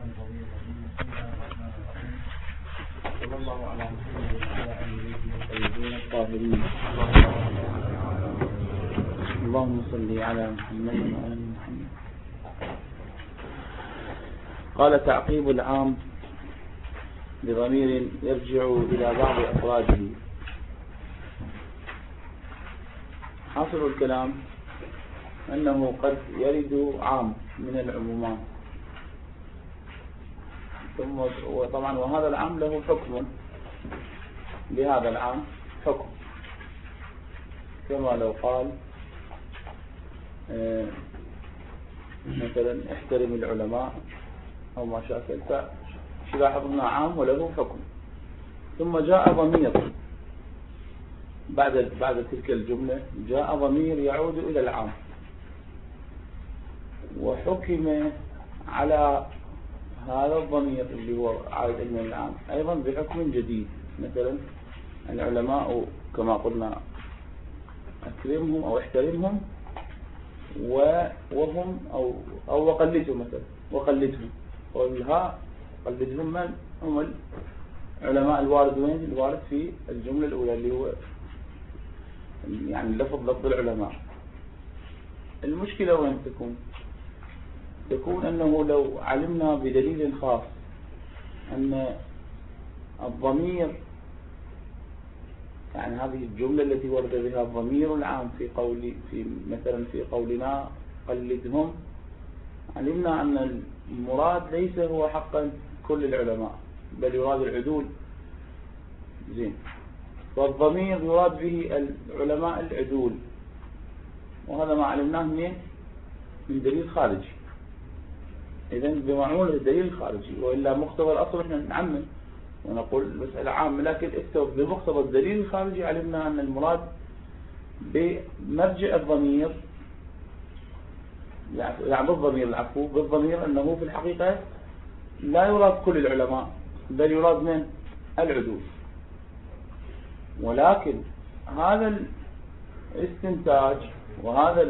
صلى الله على محمد وعلى آله الطيبين الطاهرين. اللهم صل على محمد وآل محمد. قال تعقيب العام بضمير يرجع إلى بعض أفراده. حاصل الكلام أنه قد يرد عام من العمومات، ثم وطبعا وهذا العام له حكم، لهذا العام حكم، كما لو قال مثلا احترم العلماء أو ما شاكل، فلاحظنا عام وله حكم. ثم جاء ضمير بعد تلك الجملة، جاء ضمير يعود إلى العام، وحكم على هذا الضمير اللي هو عائد إلى العام أيضا بحكم جديد. مثلا العلماء كما قلنا أكرمهم أو احترمهم، وهم أو وقلدهم، مثلا وقلدهم، والها قلدهم من هم العلماء الوارد وين؟ الوارد في الجملة الأولى اللي هو يعني لفظ العلماء. المشكلة وين تكون أنه لو علمنا بدليل خاص أن الضمير، يعني هذه الجملة التي ورد بها الضمير العام مثلا في قولنا قلدهم، علمنا أن المراد ليس هو حقا كل العلماء، بل يراد العدول. زين، والضمير يراد به العلماء العدول، وهذا ما علمناه من دليل خارجي. إذن بمعمول الدليل الخارجي، وإلا مقتضى الأصل إحنا نعمم ونقول مسألة عامة، لكن بمقتضى الدليل الخارجي علمنا أن المراد بمرجع الضمير، يعني بالضمير أنه في الحقيقة لا يراد كل العلماء، بل يراد من العدول. ولكن هذا الاستنتاج وهذا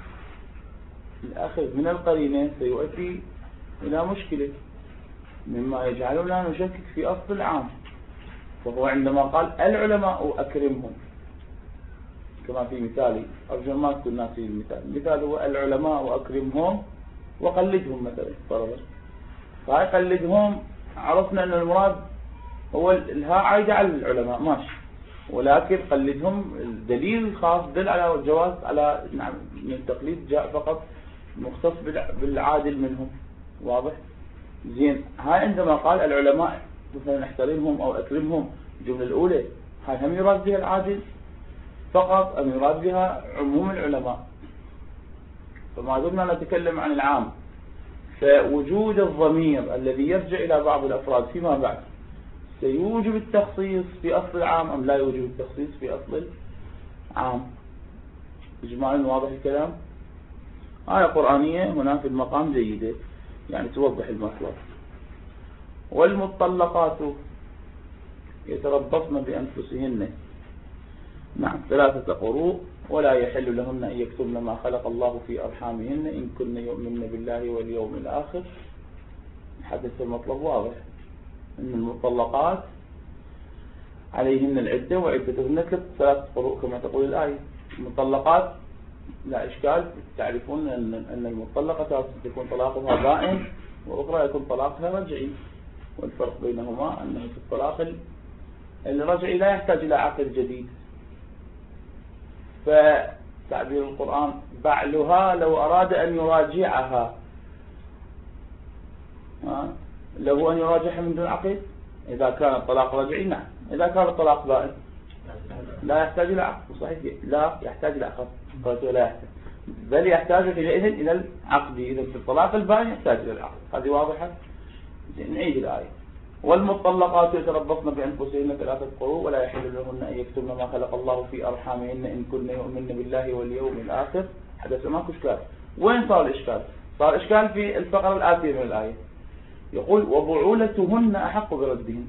الأخذ من القرينة سيؤدي إلى مشكلة، مما يجعلنا نشكك في أصل العام. فهو عندما قال العلماء أكرمهم، كما في مثالي، أرجو ما تكون ناسي المثال هو العلماء أكرمهم وقلدهم مثلا فرضا. فهي قلدهم عرفنا أن المراد هو الها عايدة على العلماء، ماشي، ولكن قلدهم الدليل الخاص دل على الجواز، على نعم من التقليد جاء فقط مختص بالعادل منهم. واضح؟ زين، هاي عندما قال العلماء مثلا احترمهم أو أكرمهم، الجملة الأولى هاي هم يراد بها العادل فقط أم يراد بها عموم العلماء؟ فما دمنا نتكلم عن العام، فوجود الضمير الذي يرجع إلى بعض الأفراد فيما بعد سيوجب التخصيص في أصل العام أم لا يوجب التخصيص في أصل العام؟ إجمالا واضح الكلام؟ آية قرآنية هنا في المقام جيدة، يعني توضح المطلب. والمطلقات يتربصن بأنفسهن، نعم 3 قروء، ولا يحل لهن أن يكتمن ما خلق الله في أرحامهن إن كن يؤمن بالله واليوم الآخر. حدث المطلب واضح، أن المطلقات عليهن العدة وعدتهن 3 قروء كما تقول الآية. المطلقات لا إشكال، تعرفون أن المطلقة تكون طلاقها بائن، وأخرى يكون طلاقها رجعي، والفرق بينهما أنه في الطلاق الرجعي لا يحتاج إلى عقد جديد. فتعبير القرآن بعلها لو أراد أن يراجعها، له أن يراجعها من دون عقد إذا كان الطلاق رجعي، نعم. إذا كان الطلاق بائن لا يحتاج إلى عقد، صحيح، لا يحتاج إلى عقد، لا يحتاج، بل يحتاج إلى العقد. إذا في الطلاق البائن يحتاج إلى العقد. هذه واضحة؟ نعيد الآية. والمطلقات يتربصن بأنفسهن 3 قروء، ولا يحل لهن أن يكتمن ما خلق الله في أرحامهن إن كن يؤمن بالله واليوم الآخر. حدث ماكو إشكال. وين صار الإشكال؟ صار الإشكال في الفقرة الآتية من الآية، يقول وبعولتهن أحق بردهن.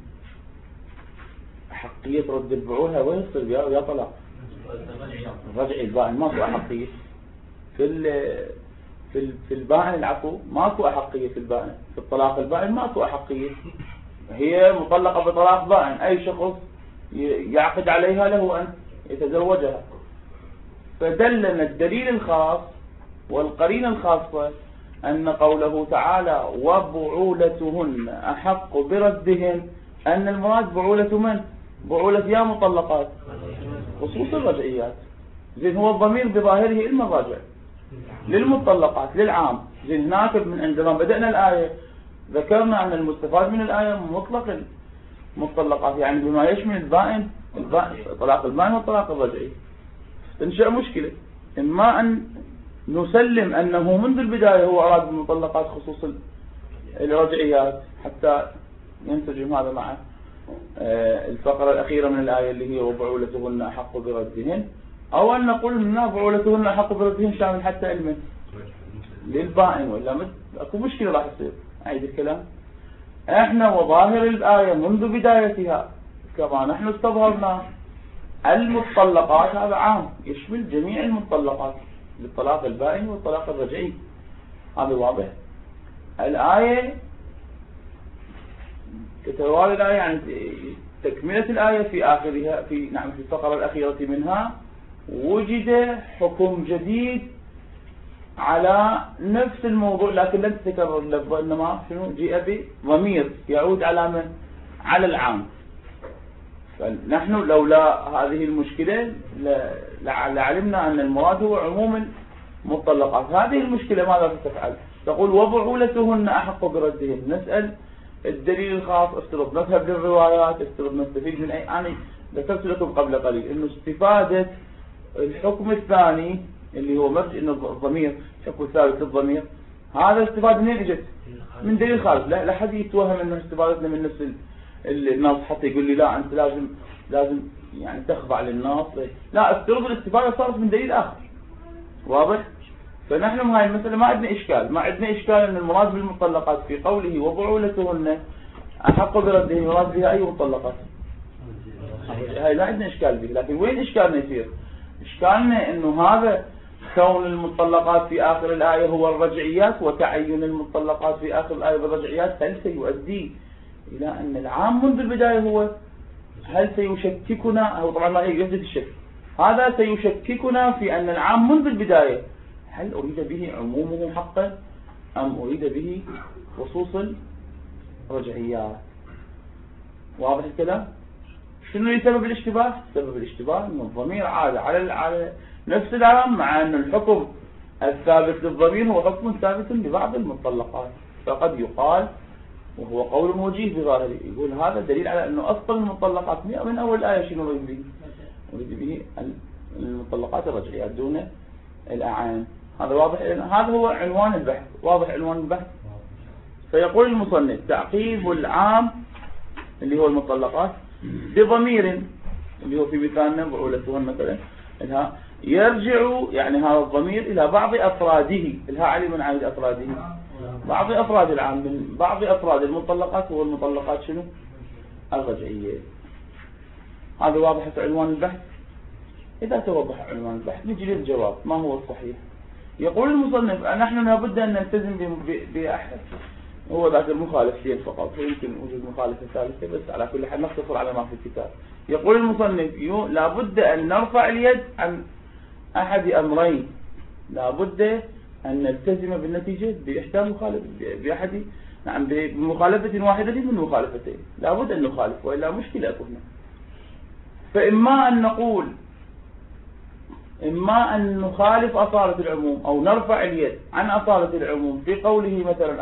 أحقية رد البعولة وين يصير يا طلاق؟ الرجعي البائن ما في أحقية. في في البائن العفو ماكو أحقية في البائن، في الطلاق البائن ماكو أحقية، هي مطلقة بطلاق بائن، أي شخص يعقد عليها له أن يتزوجها. فدلنا الدليل الخاص والقرينة الخاصة أن قوله تعالى وبعولتهن أحق بردهن، أن المراد بعولة من؟ بعولة يا مطلقات، خصوص الرجعيات. زين هو الضمير بظاهره المراجع للمطلقات للعام. زين هناك من عندما بدأنا الآية ذكرنا أن المستفاد من الآية مطلق المطلقات، يعني بما يشمل البائن، طلاق البائن والطلاق الرجعي. تنشأ مشكلة، إما أن نسلم أنه منذ البداية هو أراد المطلقات خصوص الرجعيات حتى ينسجم هذا مع الفقرة الأخيرة من الآية اللي هي وبعولتهن أحق بردهن، أو أن نقول أن بعولتهن أحق بردهن شامل حتى علما للبائن، وإلا أكو مشكلة راح تصير. أعيد الكلام، احنا وظاهر الآية منذ بدايتها كما نحن استظهرنا المطلقات هذا عام يشمل جميع المطلقات للطلاق البائن والطلاق الرجعي، هذا واضح. الآية كتوالي الآية يعني تكملة الآية في آخرها في الفقرة الأخيرة منها وجد حكم جديد على نفس الموضوع، لكن لم تتكرر اللفظة، إنما شنو جاء بضمير يعود على من؟ على العام. فنحن لولا هذه المشكلة لعلمنا أن المراد هو عموم المطلقات. هذه المشكلة ماذا تفعل؟ تقول وبعولتهن أحق بردهن. نسأل الدليل الخاص، افترض نذهب للروايات، افترض نستفيد من أي. أنا ذكرت لكم قبل قليل إنه استفادة الحكم الثاني اللي هو مرجع إنه الضمير حكم ثابت للضمير، هذا استفادة منين اجت؟ من دليل خارج. لا حد يتوهم إنه استفادتنا من نفس النص حتى يقول لي لا أنت لازم يعني تخضع للنص. لا، افترض الاستفادة صارت من دليل آخر، واضح؟ فنحن هاي المسألة ما عندنا إشكال أن المراد بالمطلقات في قوله وبعولتهن أحق بردهن يراد بها أي مطلقات، هاي لا عندنا إشكال به. لكن وين إشكالنا يصير؟ إشكالنا أنه هذا كون المطلقات في آخر الآية هو الرجعيات، وتعين المطلقات في آخر الآية بالرجعيات، هل سيؤدي إلى أن العام منذ البداية هو، هل سيشككنا، أو طبعا ما يوجد الشك، هذا سيشككنا في أن العام منذ البداية هل أريد به عمومه حقا أم أريد به خصوص الرجعيات؟ واضح الكلام؟ شنو سبب الاشتباه؟ سبب الاشتباه أن الضمير عاد على نفس العام، مع أن الحكم الثابت للضمير هو حكم ثابت لبعض المطلقات. فقد يقال، وهو قول وجيه بظاهره، يقول هذا دليل على أنه أصل المطلقات من أول الآية شنو أريد به؟ أريد به المطلقات الرجعيات دون الأعان. هذا واضح، هذا هو عنوان البحث. واضح عنوان البحث؟ فيقول المصنف تعقيب العام اللي هو المطلقات بضمير اللي هو في مثالنا بعولتهن مثلا، إنها يرجع يعني هذا الضمير إلى بعض أفراده، إلها علي من عدد أفراده، بعض أفراد العام، من بعض أفراد المطلقات هو المطلقات شنو؟ الرجعية. هذا واضح في عنوان البحث. إذا توضح عنوان البحث نجي للجواب ما هو الصحيح. يقول المصنف نحن لابد أن نلتزم بأحد، هو ذاك المخالفتين فقط، يمكن وجود مخالفة ثالثة، بس على كل حال نقتصر على ما في الكتاب. يقول المصنف لابد أن نرفع اليد عن أحد أمرين، لابد أن نلتزم بالنتيجة بأحد بمخالفة واحدة من مخالفتين، لابد أن نخالف وإلا مشكلة أكون. فإما أن نقول، إما أن نخالف أصالة العموم أو نرفع اليد عن أصالة العموم في قوله مثلا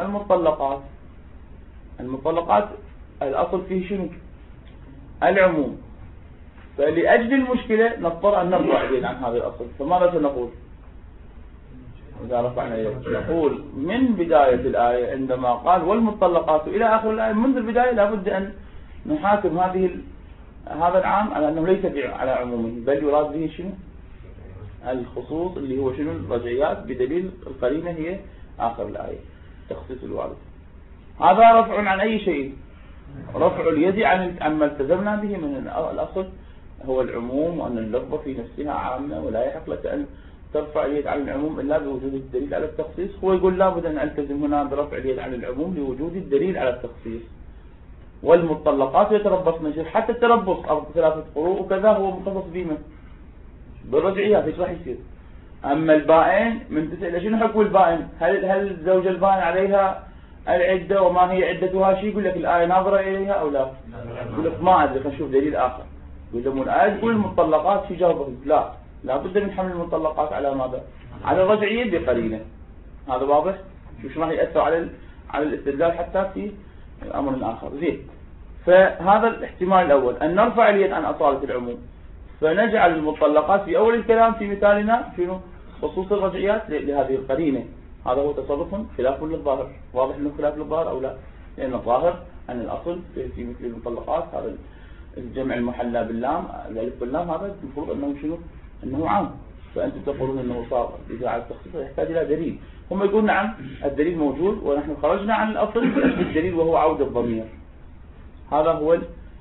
المطلقات الأصل فيه شنو؟ العموم. فلأجل المشكلة نضطر أن نرفع اليد عن هذا الأصل. فماذا سنقول إذا رفعنا اليد؟ نقول من بداية الآية عندما قال والمطلقات إلى آخر الآية، منذ البداية لابد أن نحاكم هذا العام على أنه ليس على عمومه، بل يراد به شنو؟ الخصوص اللي هو شنو؟ الرجعيات، بدليل القرينة هي آخر الآية تخصيص الوارث. هذا رفع عن أي شيء؟ رفع اليد عما التزمنا به من الأصل هو العموم، وأن اللفظة في نفسها عامة ولا يحق لك أن ترفع اليد عن العموم إلا بوجود الدليل على التخصيص. هو يقول لابد أن ألتزم هنا برفع اليد عن العموم لوجود الدليل على التخصيص. والمطلقات يتربصن، حتى التربص أو 3 قروء وكذا هو مخصص بما بالرجعيات. ايش راح يصير؟ أما البائن من تسأل شنو حكم البائن؟ هل الزوجة البائن عليها العدة وما هي عدتها شيء؟ يقول لك الآية ناظرة إليها أو لا؟ يقول لك ما أدري، خلينا نشوف دليل آخر. يقول لك الآية تقول المطلقات شيء جاوبه، لا بد من حمل المطلقات على ماذا؟ على الرجعية بقرينة. هذا واضح؟ شو راح يأثر على الاستدلال حتى في الأمر الآخر. زين، فهذا الاحتمال الأول أن نرفع اليد عن أصالة العموم، فنجعل المطلقات في أول الكلام في مثالنا شنو؟ خصوص الرجعيات لهذه القرينة. هذا هو تصرف خلاف للظاهر. واضح أنه خلاف للظاهر أو لا؟ لأن الظاهر أن الأصل في مثل المطلقات هذا الجمع المحلى باللام، الألف باللام، هذا المفروض أنه شنو؟ أنه عام. فأنتم تقولون أنه صار إذا على التخصيص يحتاج إلى دليل. هم يقولون نعم الدليل موجود ونحن خرجنا عن الأصل بالدليل وهو عودة الضمير. هذا هو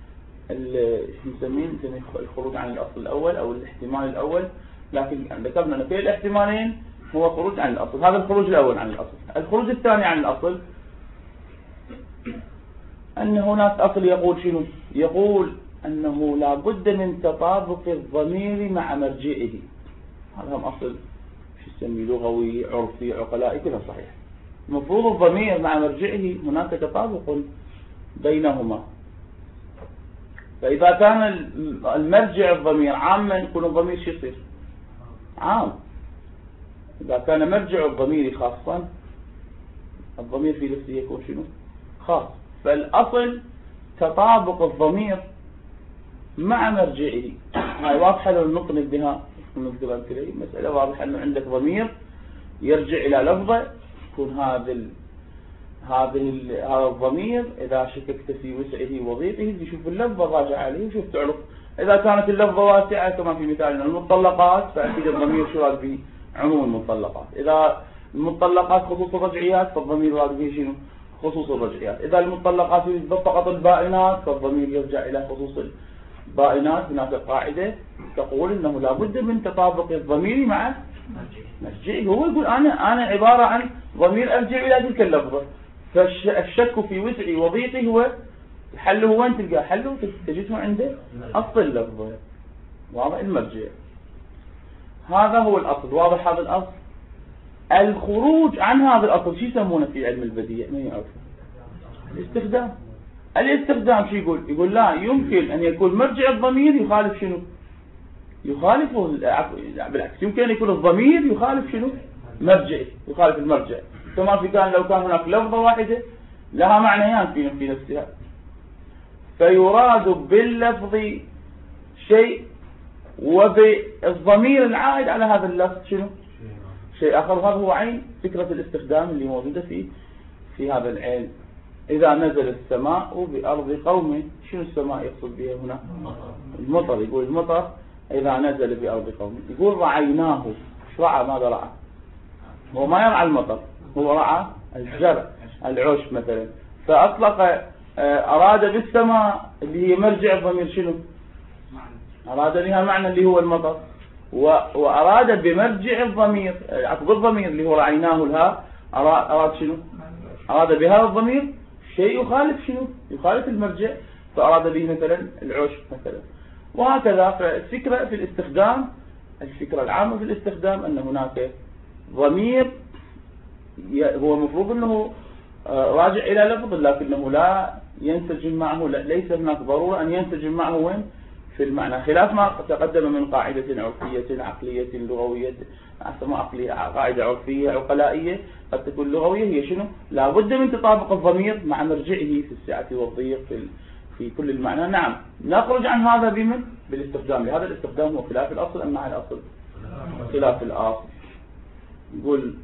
نسميه الخروج عن الأصل الأول أو الاحتمال الأول. لكن ذكرنا أن في الاحتمالين هو خروج عن الأصل. هذا الخروج الأول عن الأصل. الخروج الثاني عن الأصل أن هناك أصل يقول شنو؟ يقول أنه لا بد من تطابق الضمير مع مرجئه. هذا هم أصل شو يسميه لغوي عرفي عقلائي كذا صحيح. المفروض الضمير مع مرجئه هناك تطابق بينهما. فإذا كان المرجع الضمير عاما يكون الضمير شو يصير؟ عام. إذا كان مرجع الضمير خاصا الضمير في نفسه يكون شنو؟ خاص. فالأصل تطابق الضمير مع مرجعه. هاي واضحة لو نقنب بها نقدر نقول مسألة واضحة أنه عندك ضمير يرجع إلى لفظة، يكون هذا الضمير إذا شككت في وسعه وضيقه تشوف اللفظة راجع عليه وشوف تعرف. إذا كانت اللفظة واسعة كما في مثالنا المطلقات فأكيد الضمير شو راد به؟ عموم المطلقات. إذا المطلقات خصوص الرجعيات فالضمير راد به شنو؟ خصوص الرجعيات. إذا المطلقات فقط البائنات فالضمير يرجع إلى خصوص البائنات. هناك قاعدة تقول أنه لا بد من تطابق الضمير مع مرجعه. هو يقول أنا عبارة عن ضمير أرجع إلى تلك اللفظة، فالشك في وسعي وضيقي هو حله. وين تلقاه حله؟ تجده عنده أصل اللفظة. واضح المرجع. هذا هو الأصل. واضح هذا الأصل. الخروج عن هذا الأصل شو يسمونه في علم البديع؟ ما يعرف. الاستخدام شو يقول؟ يقول لا يمكن أن يكون مرجع الضمير يخالف شنو؟ يخالف بالعكس، يمكن أن يكون الضمير يخالف شنو؟ مرجعه، يخالف المرجع. كما في كان لو كان هناك لفظة واحدة لها معنيان في نفسها، فيراد باللفظ شيء وبالضمير العائد على هذا اللفظ شنو؟ شيء آخر. هذا هو عين فكرة الاستخدام اللي موجودة في هذا العلم. إذا نزل السماء بأرض قوم، شنو السماء يقصد بها هنا؟ المطر. يقول المطر إذا نزل بأرض قوم. يقول رعيناه. شو رعى؟ ماذا رعى؟ هو ما يرعى المطر، هو رعى الزرع العشب مثلا. فأطلق أراد بالسماء اللي هي مرجع الضمير شنو؟ أراد بها معنى اللي هو المطر. وأراد بمرجع الضمير عقب الضمير اللي هو رعيناه الها أراد شنو؟ أراد بهذا الضمير شيء يخالف شنو؟ يخالف المرجع، فأراد به مثلا العشب مثلا. وهكذا. فالفكرة في الاستخدام، الفكرة العامة في الاستخدام أن هناك ضمير هو مفروض أنه راجع إلى لفظ، لكنه لا ينسجم معه، ليس هناك ضرورة أن ينسجم معه وين؟ في المعنى، خلاف ما تقدم من قاعدة عرفية عقلية لغوية. أسمى عقلية قاعدة عرفية عقلائية قد تكون لغوية هي شنو؟ لا بد من تطابق الضمير مع مرجعه في السعة والضيق في كل المعنى. نعم نخرج عن هذا بمن؟ بالاستخدام. لهذا الاستخدام هو خلاف الأصل أم مع الأصل؟ خلاف الأصل. يقول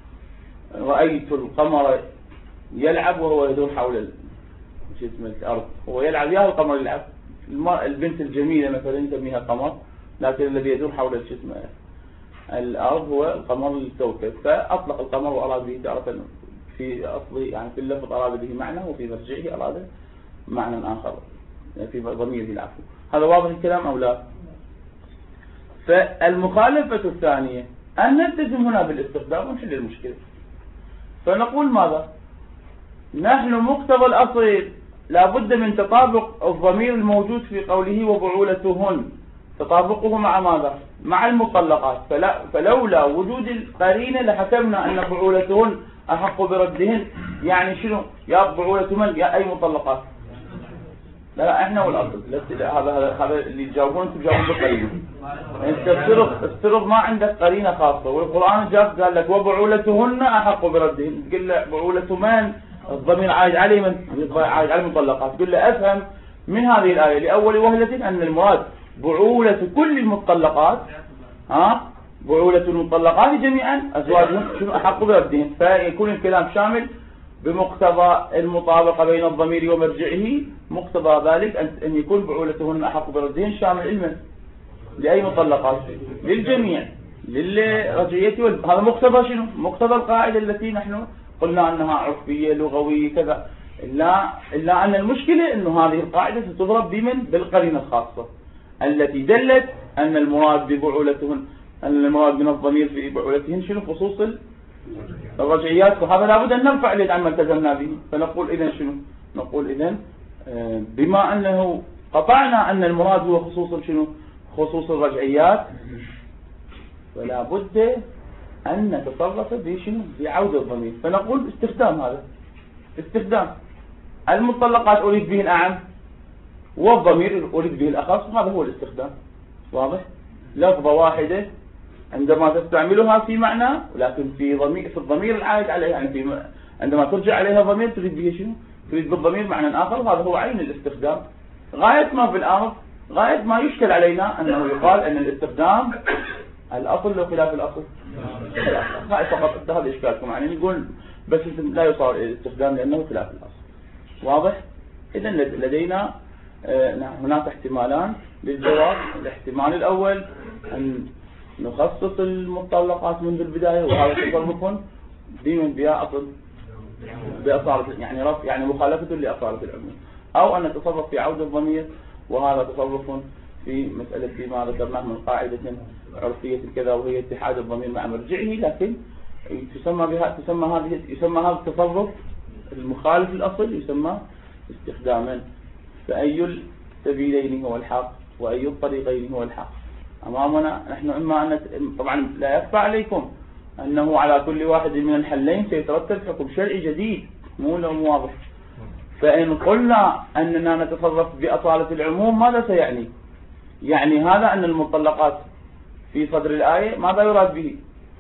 رأيت القمر يلعب وهو يدور حول الأرض. هو يلعب، يا القمر يلعب. البنت الجميلة مثلا نسميها قمر، لكن الذي يدور حول الأرض هو القمر الكوكب. فأطلق القمر وأراد به تارة في أصله يعني في اللفظ أراد به معنى، وفي مرجعه أراد معنى آخر في ضميره العفو. هذا واضح الكلام أو لا؟ فالمخالفة الثانية أن نلتزم هنا بالاستخدام ونحل المشكلة. فنقول ماذا؟ نحن مقتضى الأصل لابد من تطابق الضمير الموجود في قوله وبعولتهن، تطابقه مع ماذا؟ مع المطلقات. فلولا وجود القرينة لحكمنا أن بعولتهن أحق بردهن. يعني شنو؟ يا بعولة من؟ يا أي مطلقات؟ لا احنا والأصل. هذا اللي تجاوبون، انتم تجاوبون بالقرينة. انت افترض ما عندك قرينة خاصة، والقرآن جاب قال لك وبعولتهن أحق بردهن، تقول له بعولة من؟ الضمير عائد عليه، من عائد على المطلقات. تقول له افهم من هذه الآية لأول وهلة أن المراد بعولة كل المطلقات، بعولة المطلقات جميعا أزواجهم شنو أحق بردهن. فيكون الكلام شامل بمقتضى المطابقة بين الضمير ومرجعه. مقتضى ذلك أن يكون بعولتهن أحق بردهن شامل علما لأي مطلقات؟ للجميع، للرجعية. هذا مقتضى شنو؟ مقتضى القاعدة التي نحن قلنا أنها عرفية لغوية كذا. إلا أن المشكلة أنه هذه القاعدة ستضرب بمن؟ بالقرينة الخاصة التي دلت أن المراد ببعولتهن، أن المراد من الضمير في بعولتهن شنو؟ خصوص الرجعيات. وهذا لابد أن نرفع اليد عما التزمنا به. فنقول إذن شنو؟ نقول إذن بما أنه قطعنا أن المراد هو خصوص شنو؟ خصوص الرجعيات، فلا بد أن نتصرف بشنو؟ بعودة الضمير. فنقول استخدام، هذا استخدام المطلقات أريد به الأعم، والضمير أريد به الأخص، وهذا هو الاستخدام. واضح؟ لفظة واحدة عندما تستعملها في معنى، ولكن في الضمير العائد عليه، يعني عندما ترجع عليها ضمير تريد به شنو؟ تريد بالضمير معنى آخر. هذا هو عين الاستخدام. غاية ما في الأمر، غاية ما يشكل علينا أنه يقال أن الاستخدام الأصل لو خلاف الأصل. هاي فقط هذا إشكالكم، يعني نقول بس لا يصار الاستخدام لأنه خلاف الأصل. واضح؟ إذا لدينا هناك احتمالان للجواب. الاحتمال الأول أن نخصص المطلقات منذ البداية، وهذا تصرف بأصالة، يعني رفع، يعني مخالفة لأصالة العموم. أو أن نتصرف في عودة الضمير، وهذا تصرف في مسألة ما ذكرناه من قاعدة عرفية كذا، وهي اتحاد الضمير مع مرجعه. لكن يسمى هذا التصرف المخالف للأصل يسمى استخداما. فأي السبيلين هو الحق وأي الطريقين هو الحق أمامنا نحن؟ إما أن طبعا لا يخفى عليكم أنه على كل واحد من الحلين سيترتب حكم شرعي جديد، مو واضح. فإن قلنا أننا نتصرف بأصالة العموم ماذا سيعني؟ يعني هذا أن المطلقات في صدر الآية ماذا يراد به؟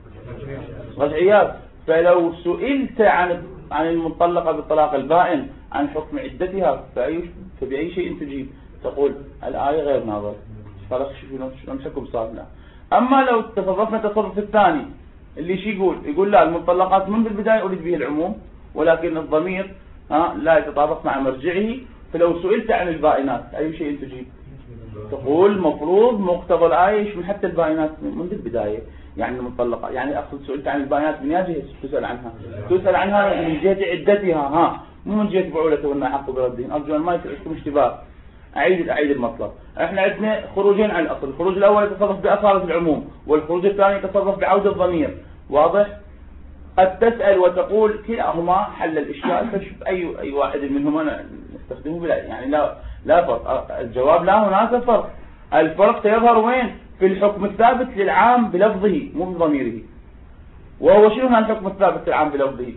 رجعيات. فلو سئلت عن المطلقة بالطلاق البائن عن حكم عدتها فبأي شيء تجيب؟ تقول الآية غير ناظرة، خلاص شلون الحكم صار لنا. أما لو تصرفنا التصرف الثاني اللي شي يقول لا، المطلقات منذ البداية أريد به العموم، ولكن الضمير لا يتطابق مع مرجعه. فلو سئلت عن البائنات أي شيء تجيب؟ تقول مفروض مقتضى الآية يشمل حتى البائنات منذ البداية، يعني المطلقة. يعني أقصد سئلت عن البائنات من أي جهة تسأل عنها؟ تسأل عنها من جهة عدتها، مو من جهة بعولتهن أحق بردهن. أرجو أن ما يكون اشتباه. أعيد المطلب. احنا عندنا خروجين عن الأصل. الخروج الأول يتصرف بأصالة العموم، والخروج الثاني يتصرف بعودة الضمير. واضح؟ قد تسأل وتقول كلاهما حل الإشكال، فشوف أي واحد منهما نستخدمه بلا، يعني لا فرق. الجواب لا، هناك فرق. الفرق سيظهر وين؟ في الحكم الثابت للعام بلفظه مو بضميره. وهو شنو هذا الحكم الثابت للعام بلفظه؟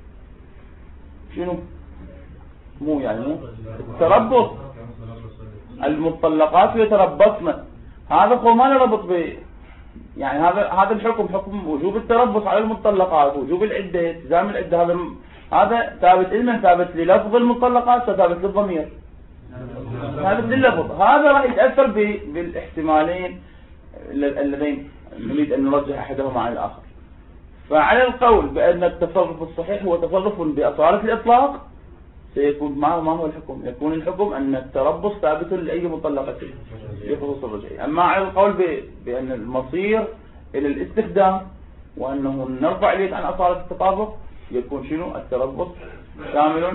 شنو؟ مو التربص. المطلقات يتربصن، هذا هو ما له ربط يعني هذا الحكم حكم وجوب التربص على المطلقات، وجوب العدة، التزام العدة. هذا ثابت علما، ثابت للفظ المطلقات، ثابت للضمير، ثابت لللفظ. هذا راح يتأثر بالاحتمالين اللذين نريد أن نرجح أحدهما عن الآخر. فعلى القول بأن التصرف الصحيح هو تصرف بأصالة الإطلاق، سيكون ما هو الحكم؟ يكون الحكم أن التربص ثابت لأي مطلقة في خصوص الرجعية. أما على القول بأن المصير إلى الاستخدام وأنه نرفع اليد عن أصالة التطابق، يكون شنو؟ التربص شامل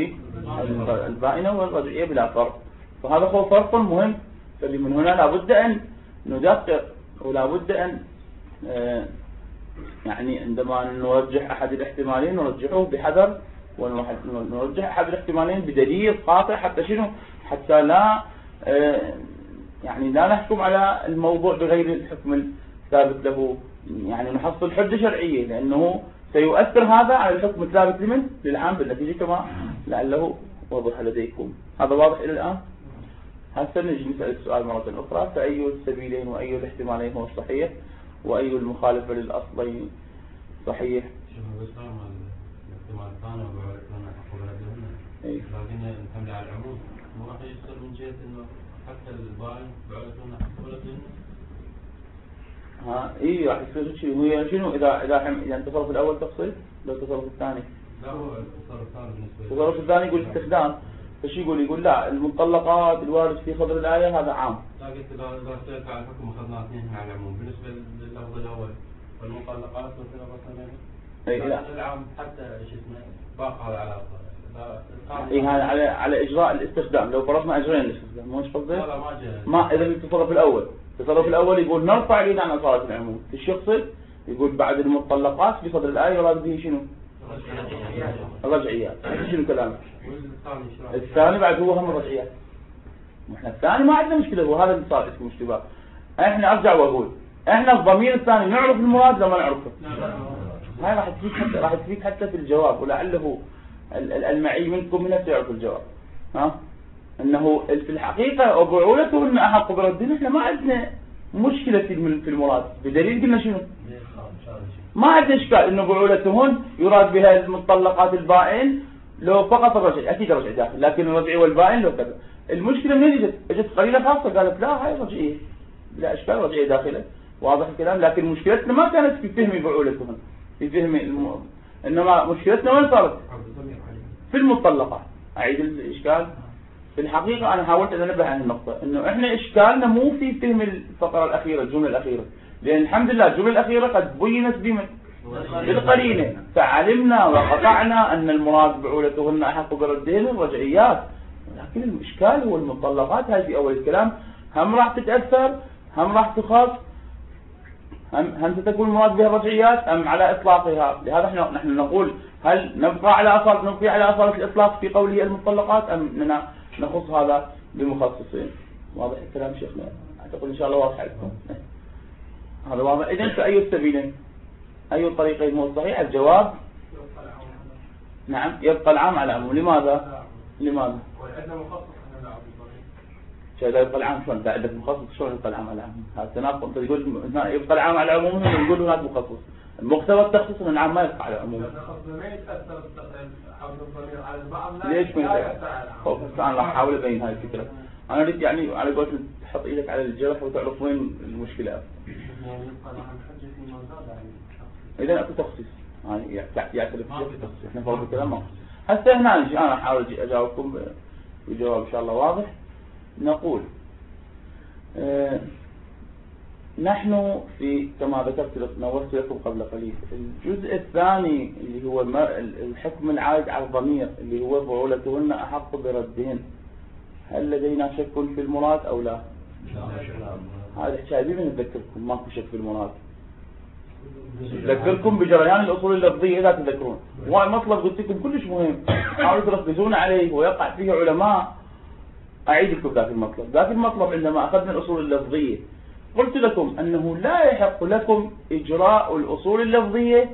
للبائنة والرجعية بلا فرق. فهذا هو فرق مهم. فمن هنا لابد أن ندقق، ولابد أن يعني عندما نرجح أحد الاحتمالين نرجحه بحذر، ونرجح أحد الاحتمالين بدليل قاطع حتى شنو؟ حتى لا يعني لا نحكم على الموضوع بغير الحكم الثابت له، يعني نحصل حجة شرعية، لأنه سيؤثر هذا على الحكم الثابت لمن؟ للعام بالنتيجة، كما لعله وضح لديكم. هذا واضح إلى الآن؟ هسه نجي نسأل السؤال مرة أخرى: فأي السبيلين وأي الاحتمالين هو الصحيح وأي المخالفة للأصلين صحيح؟ الاحتمال الثاني وبعدنا قبل ذهننا، لكن نحمل على العموم مو راح يصير من جهة إنه حتى الباين بعدنا قبل ذهننا. إيه راح يصير شيء. هو شنو إذا التصرف الأول تقصد؟ لو التصرف الثاني؟ لا، هو التصرف الثاني بالنسبة التصرف الثاني يقول استخدام، فشي يقول لا المطلقات الوارد في صدر الآية هذا عام. لكن إذا سألت على الحكم أخذنا اثنين على العموم بالنسبة لللفظ الأول والمطلقات وكذا مثلا. لا العام حتى شو اسمه باقي على هذا على إجراء الاستخدام. لو فرضنا أجرين الاستخدام مو قصدي؟ لا ما جاء. ما إذا التصرف الأول يقول نرفع لنا عن أصالة العموم. ايش يقصد؟ يقول بعد المطلقات في صدر الآية يراد به شنو؟ الرجعيات. شنو كلامك؟ الثاني بعد هو هم الرجعيات. احنا الثاني ما عندنا مشكلة، هو هذا اللي صار اسمه اشتباه. احنا ارجع واقول احنا الضمير الثاني نعرف المراد لما نعرفه. هاي راح تفيد حتى في الجواب، ولعله المعي منكم من نفسه يعرف الجواب. انه في الحقيقة وبعولتهن احق بردهن، احنا ما عندنا مشكلة في المراد، بدليل قلنا شنو؟ ما عندنا اشكال انه بعولتهن يراد بها المطلقات البائن لو فقط الرجع، اكيد الرجع داخل، لكن الرجعي والبائن لو كذا. المشكلة منين اجت قليلة خاصة قالت لا هاي رجعية، لا اشكال رجعية داخله، واضح الكلام. لكن مشكلتنا ما كانت في فهم بعولتهن، في فهم انما مشكلتنا وين صارت؟ في المطلقات. اعيد الاشكال. في الحقيقة انا حاولت ان انبه عن النقطة انه احنا اشكالنا مو في فهم الفقرة الاخيرة، الجملة الاخيرة، لان الحمد لله الجملة الاخيرة قد بينت بالقرينة، فعلمنا وقطعنا ان المراد بعولتهن احق بردهن الرجعيات. لكن الاشكال هو المطلقات. هاي في اول الكلام هم راح تتأثر، هم راح تخاف، هم ستكون المراد بها الرجعيات ام على اطلاقها. لهذا نحن نقول هل نبقى على اصالة الاطلاق في قوله المطلقات ام نخص هذا بمخصصين. واضح الكلام شيخنا؟ اعتقد ان شاء الله واضح لكم. هذا واضح. اذا فاي السبيلين اي الطريقين هو الصحيح؟ الجواب نعم، يبقى العام على العموم. لماذا؟ وعندنا مخصص احنا نعرف شو يبقى العام؟ شلون انت عندك مخصص شلون يبقى العام على العموم؟ هذا تناقض. انت تقول يبقى العام على العموم ونقول هناك مخصص. المقتضى التخصيص ان العام ما يبقى على العموم. ما يتاثر حول الضمير على البعض. ليش ما يتاثر؟ انا راح احاول ابين هاي الفكره. انا اريد يعني على قولتك تحط ايدك على الجرح وتعرف وين المشكله. اذا اكو تخصيص يعني يعترف بالتخصيص. احنا فرض الكلام ما هسه هنا نجي انا احاول اجاوبكم بجواب ان شاء الله واضح. نقول نحن في كما ذكرت نورت لكم قبل قليل الجزء الثاني اللي هو الحكم العائد على الضمير اللي هو بعولتهن احق بردهن. هل لدينا شك في المراد او لا؟ هذا الحكايه دي بنذكركم ماكو شك في المراد. ذكركم بجريان الأصول اللفظية إذا تذكرون. ومطلب قلت لكم كلش مهم حاولوا تركزون عليه ويقع فيه علماء. أعيد لكم ذاك المطلب عندما أخذنا الأصول اللفظية قلت لكم أنه لا يحق لكم إجراء الأصول اللفظية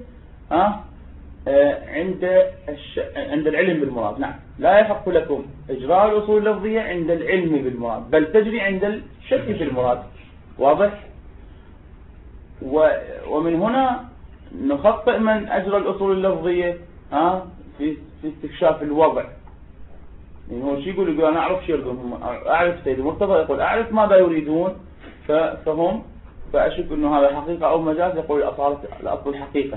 عند العلم بالمراد. نعم، لا يحق لكم إجراء الأصول اللفظية عند العلم بالمراد، بل تجري عند الشك في المراد. واضح؟ ومن هنا نخطئ من أجرى الأصول اللفظية في استكشاف الوضع. يعني هو شيء يقول أنا أعرف شو يريدون، أعرف سيد المرتضى يقول أعرف ماذا يريدون، فهم فأشك أنه هذا حقيقة أو مجاز، يقول الأصل الحقيقة،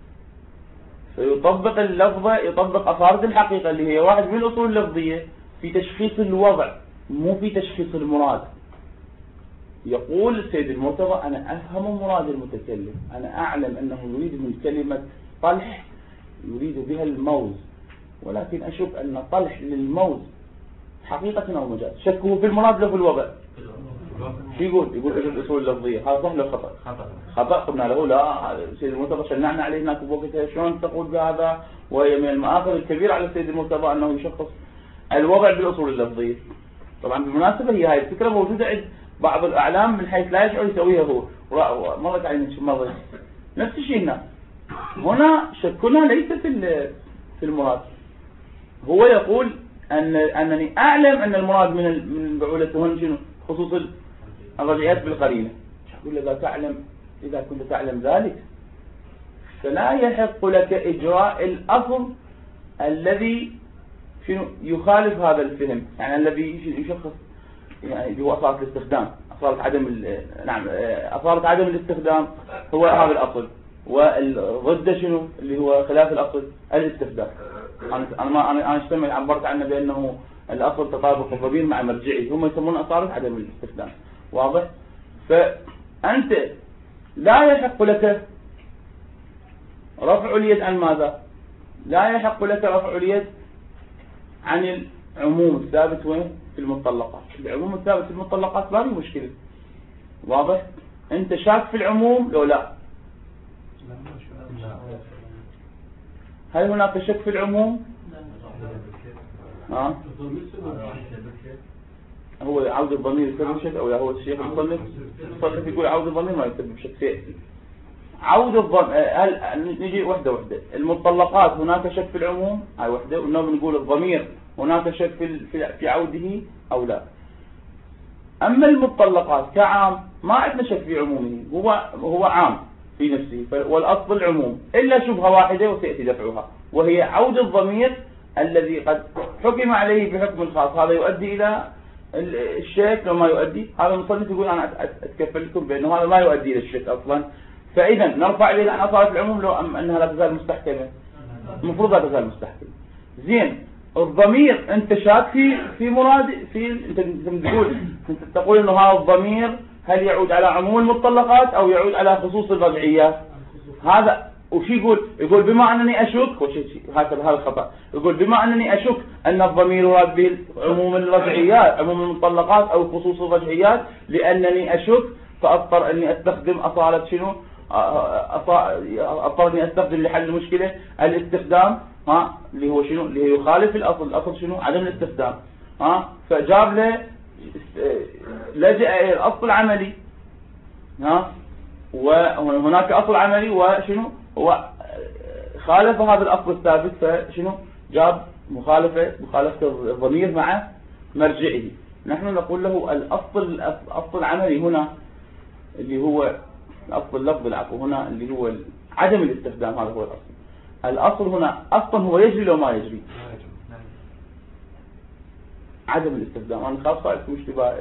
فيطبق اللفظة يطبق أصالة الحقيقة اللي هي واحد من الأصول اللفظية في تشخيص الوضع مو في تشخيص المراد. يقول السيد المرتضى أنا أفهم مراد المتكلم، أنا أعلم أنه يريد من كلمة طلح يريد بها الموز، ولكن أشك أن طلح للموز حقيقة أو مجاز. شكه في المراد له في الوضع. شو يقول ايش الاصول اللفظيه؟ هذا صح ولا خطا؟ خطا. قلنا له لا، سيد المرتضى شنعنا عليه هناك بوقتها، شلون تقول بهذا؟ وهي من المآخذ الكبيره على السيد المرتضى انه يشخص الوضع بالاصول اللفظيه. طبعا بالمناسبه هي هاي الفكره موجوده عند بعض الاعلام من حيث لا يشعر يسويها هو. مرت علينا مرة نفس الشيء هنا شكنا ليس في المراد. هو يقول انني اعلم ان المراد من بعولته هنا شنو؟ خصوص الرجعيات بالقرينه. يقول اذا كنت تعلم ذلك فلا يحق لك اجراء الاصل الذي شنو يخالف هذا الفهم، يعني الذي يشخص يعني هو أصالة الاستخدام، أصالة عدم الاستخدام هو هذا الأصل، والضد شنو اللي هو خلاف الأصل الاستخدام. أنا اشتمل عبرت عنه بأنه الأصل تطابق الضمير مع مرجعي، هم يسمون أصالة عدم الاستخدام. واضح؟ فأنت لا يحق لك رفع اليد عن ماذا؟ لا يحق لك رفع اليد عن العموم الثابت وين؟ في المطلقات. العموم الثابت في المطلقات ما في مشكلة. واضح؟ انت شاك في العموم لو لا؟ هل هناك شك في العموم؟ هو عودة الضمير يسبب شك او هو الشيخ المصنف يقول عودة الضمير ما يسبب شك. سيأتي عودة الضمير. هل نجي وحدة المطلقات هناك شك في العموم؟ هاي وحدة. ونحن نقول الضمير هناك شك في عوده أو لا. أما المطلقات كعام ما عندنا شك في عمومه، هو عام في نفسه، والأصل العموم إلا شبهة واحدة وسيأتي دفعها، وهي عود الضمير الذي قد حكم عليه بحكم خاص. هذا يؤدي إلى الشك لو ما يؤدي. هذا المصنف يقول أنا أتكفل لكم بأنه هذا ما يؤدي إلى الشك أصلا، فإذا نرفع إليه عن أصالة العموم لو أنها لا تزال مستحكمة. المفروض لا تزال مستحكمة. زين، الضمير انت شاك في مراد انت تقول انه هذا الضمير هل يعود على عموم المطلقات او يعود على خصوص الرجعيات؟ هذا وش يقول بما انني اشك، هذا الخطأ. يقول بما انني اشك ان الضمير يراد به عموم الرجعيات، عموم المطلقات او خصوص الرجعيات، لانني اشك فاضطر اني استخدم اصالة شنو؟ اضطر اني استخدم لحل المشكلة الاستخدام اللي هو شنو؟ اللي هو يخالف الأصل شنو؟ عدم الاستخدام. فجاب له لجأ إلى الأصل العملي. وهناك أصل عملي وشنو؟ هو خالف هذا الأصل الثابت، فشنو؟ جاب مخالفة الضمير مع مرجعه. نحن نقول له الأصل العملي هنا اللي هو الأصل اللفظ العفو هنا اللي هو عدم الاستخدام. هذا هو الأصل. الأصل هنا أصلا هو يجري لو ما يجري؟ عدم الاستخدام. أنا خاصة أعرفكم اشتباه.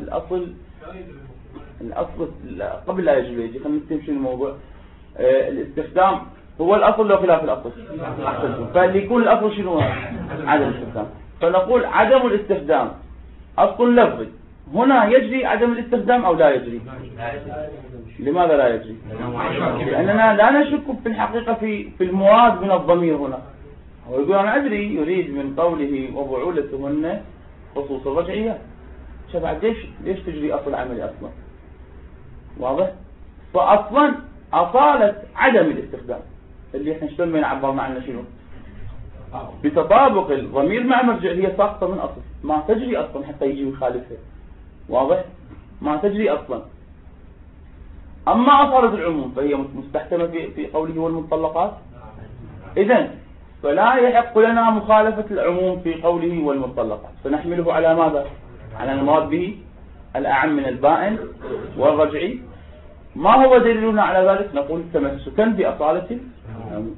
الأصل قبل لا يجري يجي. خلينا نمشي الموضوع. الاستخدام هو الأصل لو خلاف الأصل. فاللي يكون الأصل شنو؟ عدم الاستخدام. فنقول عدم الاستخدام أصل لفظي. هنا يجري عدم الاستخدام أو لا يجري؟ لماذا لا يجري؟ لأننا لا نشك في الحقيقة في المراد من الضمير هنا. هو يقول أنا أدري يريد من قوله وبعولتهن خصوص الرجعيات. شباب ليش تجري أصل عملي أصلا؟ واضح؟ فأصلا أصالة عدم الاستخدام اللي احنا شلون بنعبر عنه شنو؟ بتطابق الضمير مع مرجع. هي ساقطة من أصل ما تجري أصلا حتى يجي ويخالفها. واضح؟ ما تجري أصلا. أما أصالة العموم فهي مستحكمة في قوله والمطلقات. إذن فلا يحق لنا مخالفة العموم في قوله والمطلقات، فنحمله على ماذا؟ على المراد به الأعم من البائن والرجعي. ما هو دليلنا على ذلك؟ نقول تمسكا بأصالة العموم.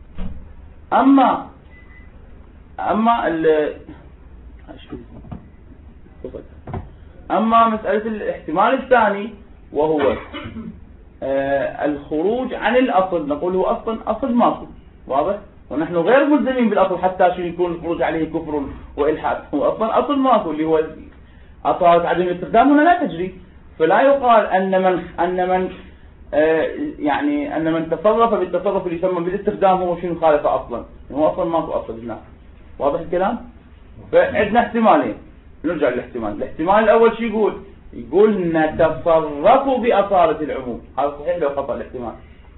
أما مسألة الاحتمال الثاني وهو الخروج عن الأصل، نقول هو أصل ماكو. واضح؟ ونحن غير ملزمين بالأصل حتى شو يكون الخروج عليه كفر وإلحاد. هو أصل ماكو اللي هو أصالة عدم الاستخدام هنا لا تجري. فلا يقال أن من تصرف بالتصرف اللي يسمى بالاستخدام هو شنو خالف أصلا. هو أصلا ماكو أصل هنا. واضح الكلام؟ فعندنا احتمالين. نرجع للاحتمال. الاحتمال الأول شو يقول؟ يقول نتصرف بأصالة العموم. هذا صحيح لو خطأ الاحتمال؟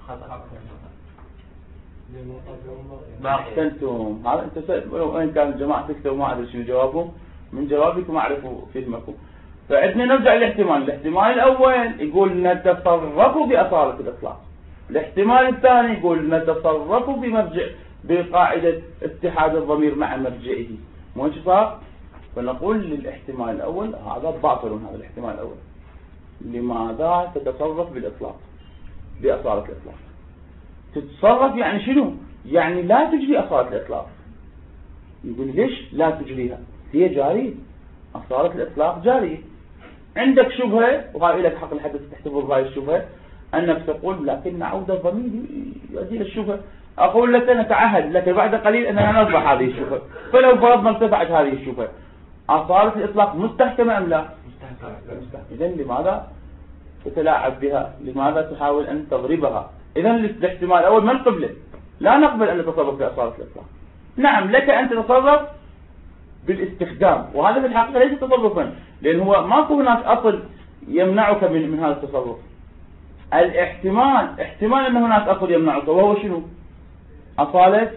ما أحسنتم. هذا أنت وين كان الجماعة تكتبوا ما أدري شنو جوابهم، من جوابكم أعرف فهمكم. فعندنا نرجع للاحتمال. الاحتمال الأول يقول نتصرف بأصالة الإطلاق. الاحتمال الثاني يقول نتصرف بقاعدة اتحاد الضمير مع مرجعه. مو هيك صار؟ فنقول للاحتمال الأول هذا باطل. هذا الاحتمال الأول. لماذا تتصرف بالإطلاق بأصالة الإطلاق؟ تتصرف يعني شنو؟ يعني لا تجري أصالة الإطلاق. يقول ليش لا تجريها؟ هي جارية. أصالة الإطلاق جارية. عندك شبهة وهاي لك حق الحدث تحتفظ بهاي الشبهة، أنك تقول لكن عودة الضمير يؤدي الشبهة. أقول لك أنا تعهد لك بعد قليل أننا نرفع هذه الشبهة. فلو فرضنا ارتفعت هذه الشبهة، أصالة الإطلاق مستحكمة أم لا؟ مستحكمة. إذن لماذا تتلاعب بها؟ لماذا تحاول أن تضربها؟ إذن الاحتمال الأول ما نقبله. لا نقبل أن نتصرف بأصالة الإطلاق. نعم لك أن تتصرف بالاستخدام، وهذا في الحقيقة ليس تصرفا، لأن هو ماكو هناك أصل يمنعك من هذا التصرف. الاحتمال احتمال أن هناك أصل يمنعك، وهو شنو؟ أصالة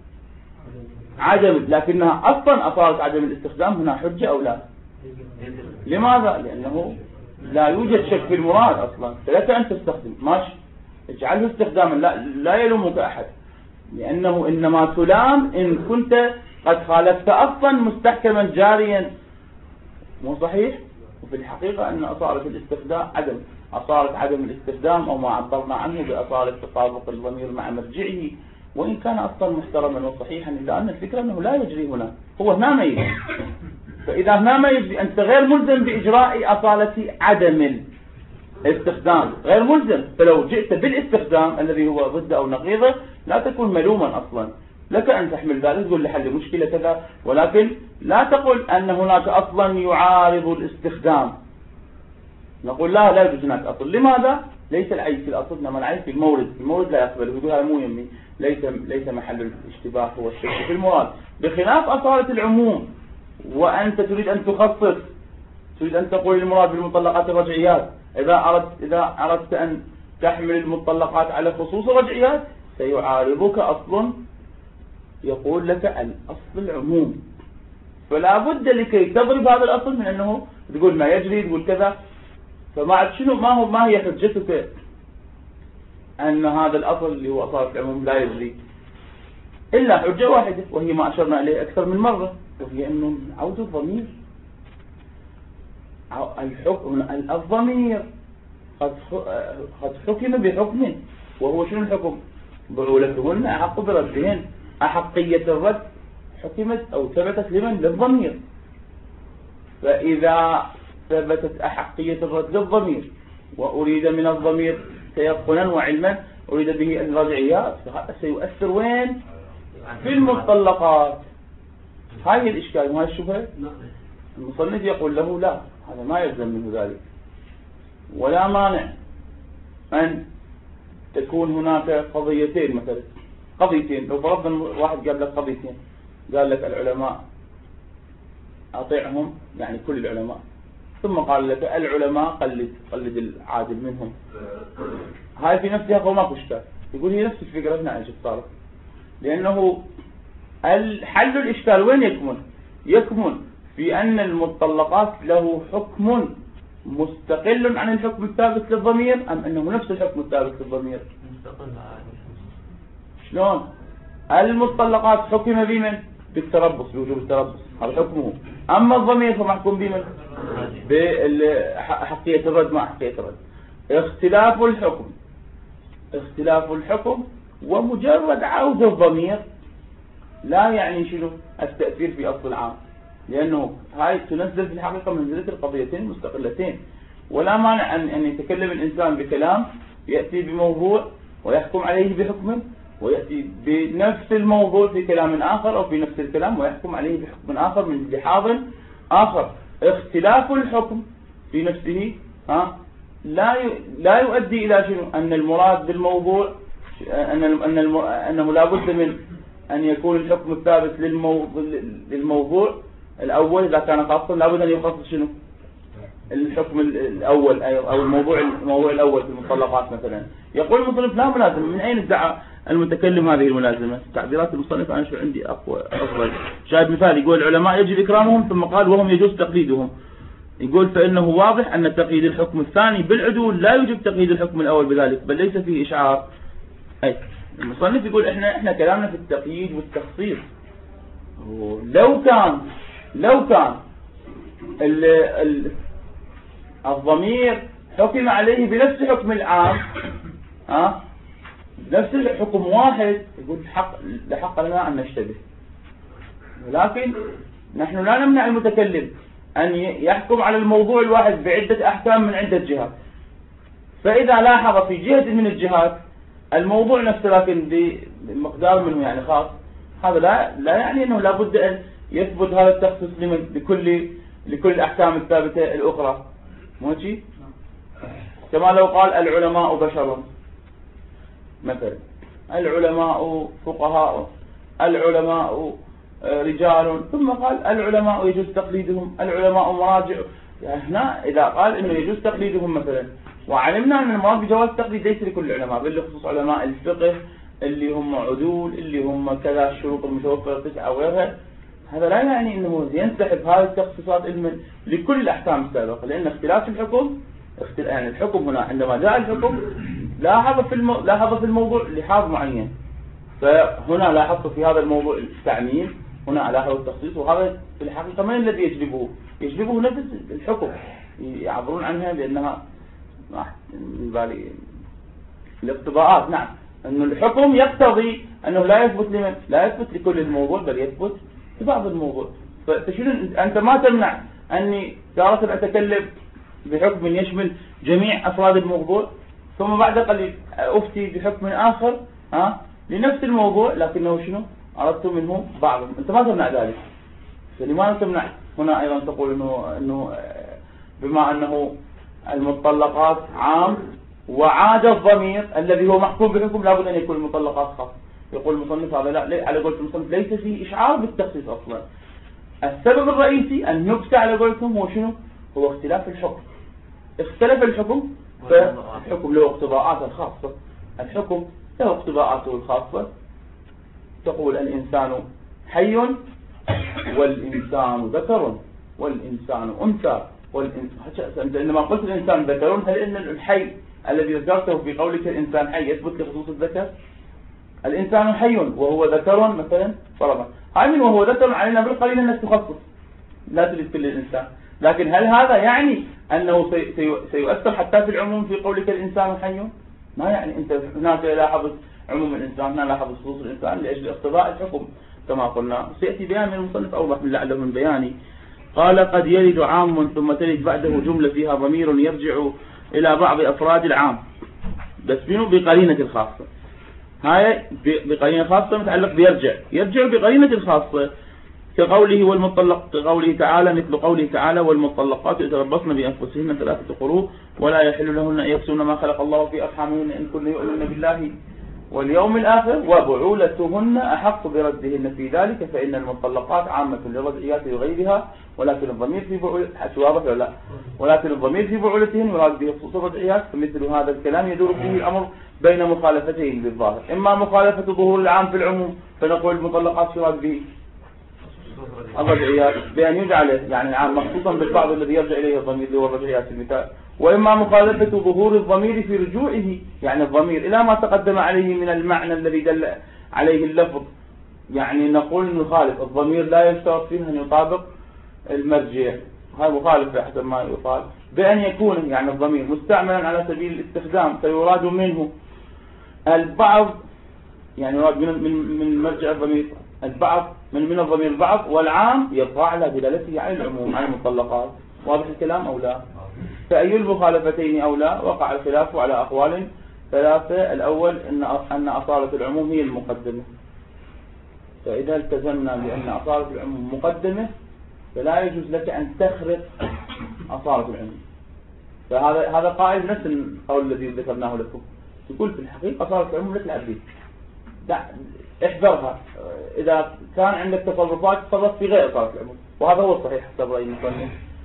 عدم، لكنها أصلا أصالة عدم الاستخدام هنا حجة أو لا؟ لماذا؟ لأنه لا يوجد شك في المراد أصلا، فلك أن تستخدم ماشي، اجعله استخداما لا يلومك أحد، لأنه إنما تلام إن كنت قد خالفت أصلا مستحكما جاريا. مو صحيح؟ وفي الحقيقة أن أصالة الاستخدام أصالة عدم الاستخدام أو ما عبرنا عنه بأصالة تطابق الضمير مع مرجعه، وإن كان أصلا محترما وصحيحا، إلا أن الفكرة أنه لا يجري هنا، هو هنا ما يجري. فإذا هنا ما يجري أنت غير ملزم بإجراء أصالة عدم الاستخدام، غير ملزم. فلو جئت بالاستخدام الذي هو ضد أو نقيضه لا تكون ملوما أصلا، لك أن تحمل ذلك تقول لحل مشكلة كذا، ولكن لا تقل أن هناك أصلا يعارض الاستخدام. نقول لا يوجد هناك أصل. لماذا؟ ليس العيب في الأصل، إنما العيب في المورد لا يقبله. يقول هذا مو يمي، ليس محل الاشتباه هو الشك في المراد، بخلاف أصالة العموم. وأنت تريد أن تخصص، تريد أن تقول المراد بالمطلقات الرجعيات. إذا أردت أن تحمل المطلقات على خصوص الرجعيات سيعارضك أصل يقول لك الأصل العموم، فلا بد لكي تضرب هذا الأصل من أنه تقول ما يجري، تقول كذا. ما هي حجتك أن هذا الأصل اللي هو أصالة العموم لا يجري؟ إلا حجة واحدة، وهي ما أشرنا إليه أكثر من مرة، وهي أنه عودة الضمير. الضمير قد حكم بحكم، وهو شنو الحكم؟ بعولتهن أحق بردهن. أحقية الرد حكمت أو ثبتت لمن؟ للضمير. فإذا ثبتت أحقية الرد للضمير وأريد من الضمير تيقنا وعلما أريد به الرجعيات، فهذا سيؤثر وين؟ في المطلقات. هاي الإشكال وهي الشبهة. المصنف يقول له لا، هذا ما يلزم منه ذلك، ولا مانع أن تكون هناك قضيتين. مثلا قضيتين، لو فرضنا واحد قال لك قضيتين، قال لك العلماء أطيعهم، يعني كل العلماء، ثم قال لك العلماء قلد العادل منهم. هاي في نفسها هو ماكو إشكال. يقول هي نفس الفكرة هنا ايش صارت، لأنه حل الإشكال وين يكمن في أن المطلقات له حكم مستقل عن الحكم الثابت للضمير، أم أنه نفس الحكم الثابت للضمير؟ شلون؟ المطلقات حكم بمن؟ بالتربص، بوجوب التربص، هذا حكمه. أما الضمير فمحكوم بمن؟ بحقية الرد مع حقية الرد. اختلاف الحكم ومجرد عودة الضمير لا يعني شنو؟ التأثير في أصل العام، لأنه هاي تنزل في الحقيقة منزلة القضيتين المستقلتين. ولا مانع أن يتكلم الإنسان بكلام يأتي بموضوع ويحكم عليه بحكم، ويأتي بنفس الموضوع في كلام آخر، أو في نفس الكلام ويحكم عليه بحكم آخر من لحاظ آخر. اختلاف الحكم في نفسه لا يؤدي إلى شنو؟ أن المراد بالموضوع أنه لا بد من أن يكون الحكم الثابت للموضوع الأول إذا كان خاصا، لا بد أن يخصص شنو؟ الحكم الأول أو الموضوع الأول في المطلقات مثلا، يقول المصنف لا ملازمة. من أين ادعى المتكلم هذه الملازمة؟ تعبيرات المصنف أنا شو عندي أقوى أفضل. شاهد مثال، يقول العلماء يجب إكرامهم، ثم قال وهم يجوز تقليدهم. يقول فإنه واضح أن تقييد الحكم الثاني بالعدول لا يجب تقييد الحكم الأول بذلك، بل ليس فيه إشعار. أي المصنف يقول إحنا كلامنا في التقييد والتخصيص. لو كان الضمير حكم عليه بنفس حكم العام، نفس الحكم واحد، يقول لحق لنا أن نشتبه. ولكن نحن لا نمنع المتكلم أن يحكم على الموضوع الواحد بعدة أحكام من عدة جهات. فإذا لاحظ في جهة من الجهات الموضوع نفسه لكن بمقدار منه يعني خاص، هذا لا يعني أنه لابد أن يثبت هذا التخصيص لكل الأحكام الثابتة الأخرى. ماشي؟ كما لو قال العلماء بشر مثلا، العلماء فقهاء، العلماء رجال، ثم قال العلماء يجوز تقليدهم، العلماء مراجع. يعني هنا إذا قال إنه يجوز تقليدهم مثلا، وعلمنا أن المراد بجواز التقليد ليس لكل العلماء، بل لخصوص علماء الفقه اللي هم عدول، اللي هم كذا الشروط المتوفرة 9 وغيرها، هذا لا يعني أنه ينسحب هذه التخصيصات لكل الأحكام السابقة، لأن اختلاف الحكم يعني الحكم هنا عندما جاء الحكم لاحظ في الموضوع لحاظ معين، فهنا لاحظت في هذا الموضوع التعميم، هنا لاحظ التخصيص، وهذا في الحقيقة من الذي يجلبه نفس الحكم، يعبرون عنها بأنها من بالي الاقتضاءات. نعم، أن الحكم يقتضي أنه لا يثبت لكل الموضوع، بل يثبت لبعض الموضوع. أنت ما تمنع أني تارة أتكلم بحكم يشمل جميع أفراد الموضوع، ثم بعد قليل أفتي بحكم آخر لنفس الموضوع، لكنه شنو أردت منه بعضهم. أنت ما تمنع ذلك، فلماذا تمنع هنا أيضا تقول إنه بما أنه المطلقات عام وعاد الضمير الذي هو محكوم بحكم لابد أن يكون المطلقات خاص. يقول المصنف هذا لا، على قولة المصنف ليس فيه إشعار بالتخصيص أصلا. السبب الرئيسي أن يبكى على قولتهم هو شنو؟ هو اختلاف الحكم. اختلف الحكم، فالحكم له اقتضاءات خاصة. الحكم له اقتضاءاته الخاصة. تقول الإنسان حي والإنسان ذكر والإنسان أنثى عندما قلت الإنسان ذكر، هل إن الحي الذي ذكرته في قولك الإنسان حي يثبت لخصوص الذكر؟ الإنسان حي وهو ذكر مثلا فرضا، هاي من وهو ذكر علينا بالقليل أنك تخصص لا تريد كل الإنسان، لكن هل هذا يعني أنه سيؤثر حتى في العموم في قولك الإنسان حي؟ ما يعني. أنت هناك لاحظت عموم الإنسان، هنا لاحظت خصوص الإنسان لأجل اقتضاء الحكم كما قلنا. سيأتي بيان من المصنف أوضح من لعله من بياني. قال قد يلد عام ثم تلد بعده جملة فيها ضمير يرجع إلى بعض أفراد العام، بس منه بقرينة الخاصة. هاي بقرينة خاصة متعلق يرجع بقرينة الخاصة، كقوله تعالى، مثل قوله تعالى والمطلقات يتربصن بأنفسهن 3 قروء ولا يحل لهن أن يكسون ما خلق الله في أرحامهن إن كن يؤمن بالله واليوم الآخر وبعولتهن أحق بردهن في ذلك فإن المطلقات عامة للرجعيات وغيرها، ولكن الضمير في بعولتهن يراد به خصوص الرجعيات. فمثل هذا الكلام يدور فيه الأمر بين مخالفتين بالظاهر، إما مخالفة ظهور العام في العموم فنقول المطلقات يراد به الرجعيات بأن يجعل يعني العام مخصوصا بالبعض الذي يرجع إليه الضمير اللي هو الرجعيات المثال، وإما مخالفة ظهور الضمير في رجوعه يعني الضمير إلى ما تقدم عليه من المعنى الذي دل عليه اللفظ، يعني نقول نخالف الضمير لا يشترط فيه أن يطابق المرجع، هذا مخالف حسب ما يقال، بأن يكون يعني الضمير مستعملا على سبيل الاستخدام فيراد منه البعض، يعني يراد من مرجع الضمير البعض من الضمير البعض، والعام يبقى على دلالته على العموم على المطلقات. واضح الكلام أو لا؟ فأي المخالفتين أو لا؟ وقع الخلاف على أقوال 3. الأول أن أصالة العموم هي المقدمة، فإذا التزمنا بأن أصالة العموم مقدمة فلا يجوز لك أن تخرق أصالة العموم. فهذا قائل نفس القول الذي ذكرناه لكم، يقول في الحقيقة أصالة العموم لك العبيد، احذرها، إذا كان عندك تصرفات تصرف في غير أصالة العموم، وهذا هو الصحيح حسب رأي المصنف.